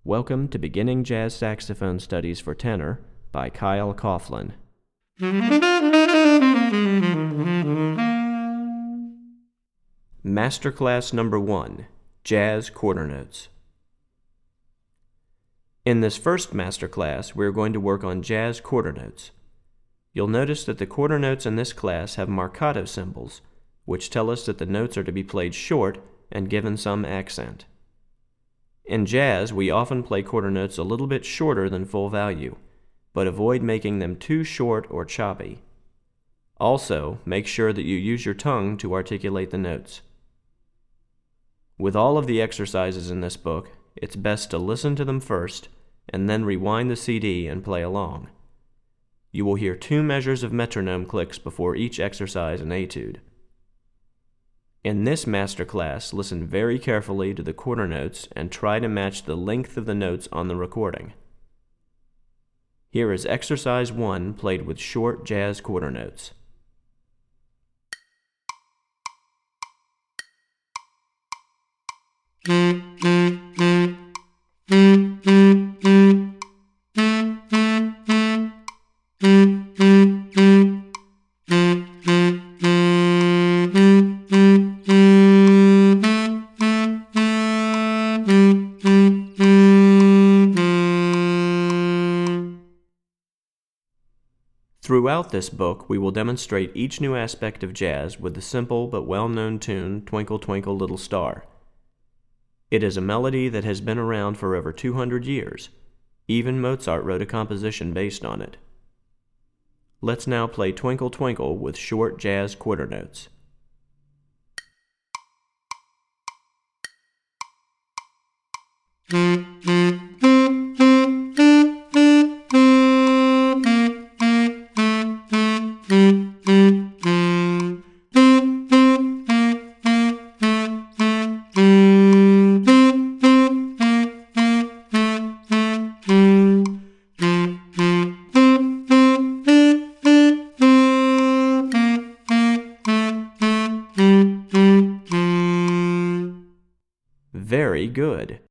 Welcome to Beginning Jazz Saxophone Studies for Tenor by Kyle Coughlin. Masterclass Number 1, Jazz Quarter Notes. In this first masterclass, we are going to work on jazz quarter notes. You'll notice that the quarter notes in this class have marcato symbols, which tell us that the notes are to be played short and given some accent. In jazz, we often play quarter notes a little bit shorter than full value, but avoid making them too short or choppy. Also, make sure that you use your tongue to articulate the notes. With all of the exercises in this book, it's best to listen to them first and then rewind the CD and play along. You will hear 2 measures of metronome clicks before each exercise and etude. In this masterclass, listen very carefully to the quarter notes and try to match the length of the notes on the recording. Here is exercise 1 played with short jazz quarter notes. Throughout this book, we will demonstrate each new aspect of jazz with the simple but well-known tune, Twinkle Twinkle Little Star. It is a melody that has been around for over 200 years. Even Mozart wrote a composition based on it. Let's now play Twinkle Twinkle with short jazz quarter notes. Very good.